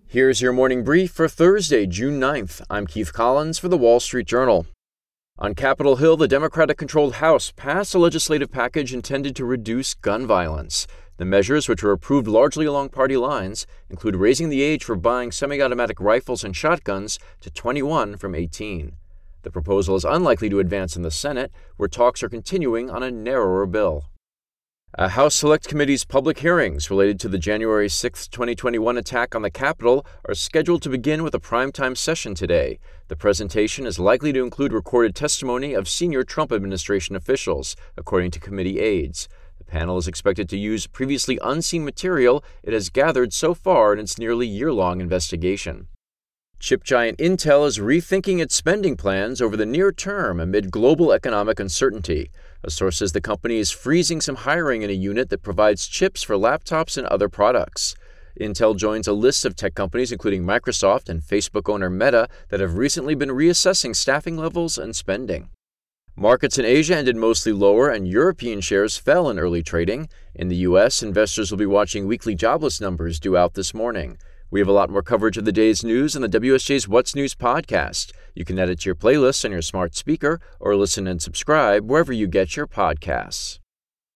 Here's your morning brief for Thursday, June 9th. I'm Keith Collins for The Wall Street Journal. On Capitol Hill, the Democratic-controlled House passed a legislative package intended to reduce gun violence. The measures, which were approved largely along party lines, include raising the age for buying semi-automatic rifles and shotguns to 21 from 18. The proposal is unlikely to advance in the Senate, where talks are continuing on a narrower bill. A House Select Committee's public hearings related to the January 6, 2021 attack on the Capitol are scheduled to begin with a primetime session today. The presentation is likely to include recorded testimony of senior Trump administration officials, according to committee aides. The panel is expected to use previously unseen material it has gathered so far in its nearly year-long investigation. Chip giant Intel is rethinking its spending plans over the near term amid global economic uncertainty. A source says the company is freezing some hiring in a unit that provides chips for laptops and other products. Intel joins a list of tech companies, including Microsoft and Facebook owner Meta, that have recently been reassessing staffing levels and spending. Markets in Asia ended mostly lower, and European shares fell in early trading. In the U.S., investors will be watching weekly jobless numbers due out this morning. We have a lot more coverage of the day's news on the WSJ's What's News podcast. You can add it to your playlists on your smart speaker or listen and subscribe wherever you get your podcasts.